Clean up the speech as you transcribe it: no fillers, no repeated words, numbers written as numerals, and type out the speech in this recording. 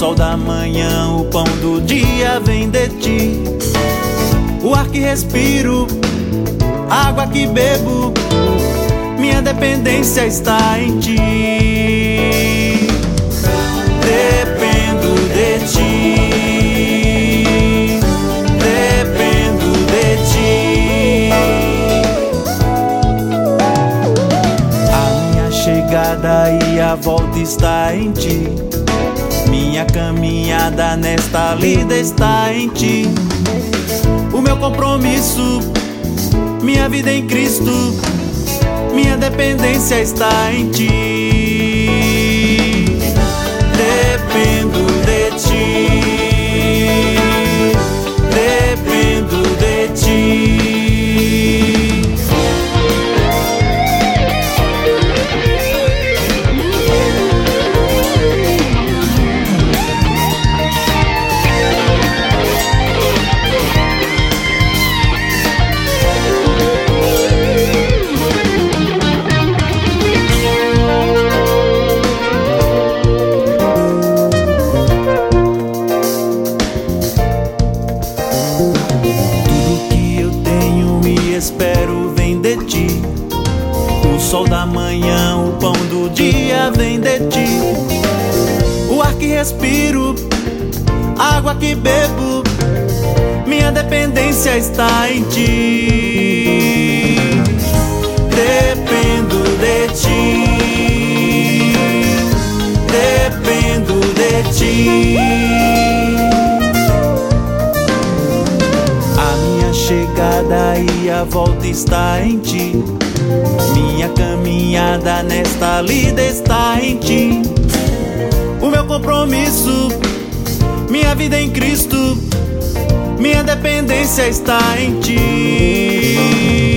sol da manhã, o pão do dia vem de ti. O ar que respiro, a água que bebo, minha dependência está em ti. Dependo de ti, dependo de ti. A minha chegada e a volta está em ti. Minha caminhada nesta lida está em ti. O meu compromisso, minha vida em Cristo, minha dependência está em ti. Dependo de ti, dependo de ti. Espero vem de ti. O sol da manhã, o pão do dia vem de ti. O ar que respiro, a água que bebo, minha dependência está em ti. Dependo de ti, dependo de ti. Chegada e a volta está em ti. Minha caminhada nesta lida está em ti. O meu compromisso, minha vida em Cristo, minha dependência está em ti.